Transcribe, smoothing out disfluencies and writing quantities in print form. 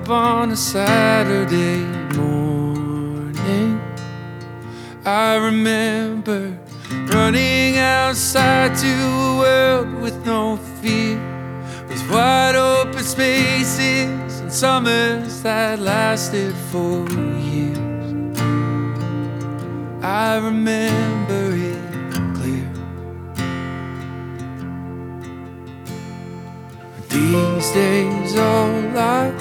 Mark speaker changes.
Speaker 1: up on a Saturday morning. I remember running outside to a world with no fear, with wide open spaces and summers that lasted for years. I remember it clear. These days all I